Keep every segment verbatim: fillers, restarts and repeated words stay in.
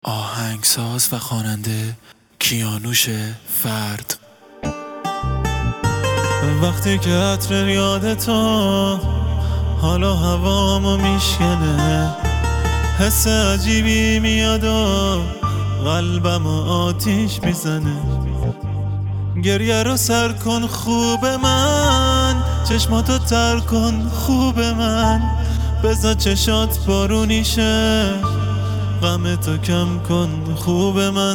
آهنگساز و خواننده کیانوش فرد. وقتی که عطر یادتو حالا هوامو میشکنه، حس عجیبی میاد و قلبمو آتیش میزنه. گریه رو سر کن خوب من، چشماتو تر کن خوب من، بذار چشات بارونی شه، غم تو کم کن خوب من.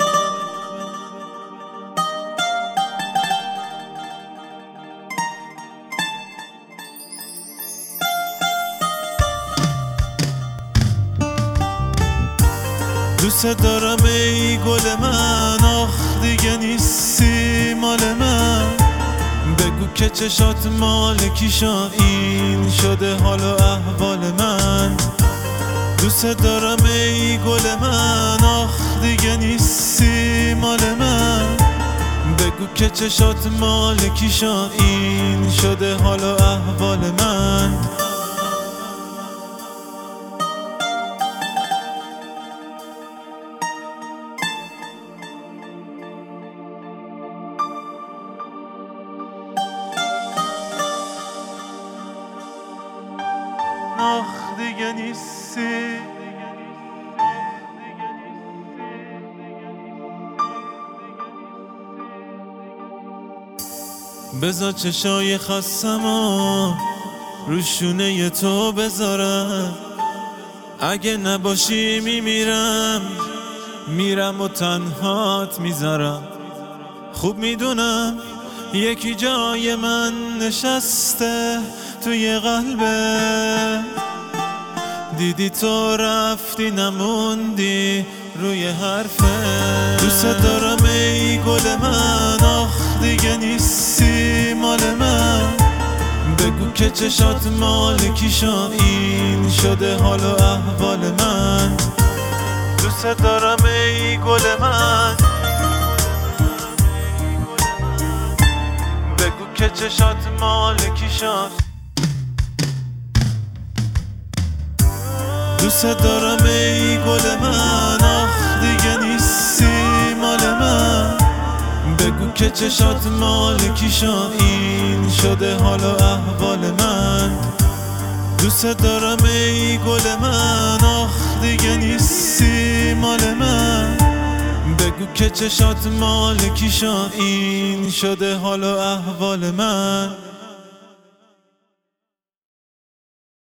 دوست دارم ای گل من، آخ دیگه نیستی مال من. بگو که چشات مال کیشا، این شده حال و احوال من. دوست دارم ای گل من، آخ دیگه نیستی مال من. بگو که چشات مال کیشا، این شده حال و احوال من. آخ دیگه نیستی، بذار چشای خستمو روشونه تو بذارم. اگه نباشی میمیرم، میرم و تنهات میذارم. خوب میدونم یکی جای من نشسته توی قلبه، دیدی تو رفتی نموندی روی حرفه. دوست دارم ای گل من، آخ دیگه نیستی مال من. بگو که چشات مال کیشا، این شده حال و احوال من. دوست دارم ای گل من، بگو که چشات مال کیشا. دوست دارم ای گل من، آخ دیگه نیستی مال من. بگو که چشات مال کیشا، این شده حال و احوال من. دوست دارم ای گل من، آخ دیگه نیستی مال من. بگو که چشات مال کیشا، این شده حال و احوال من.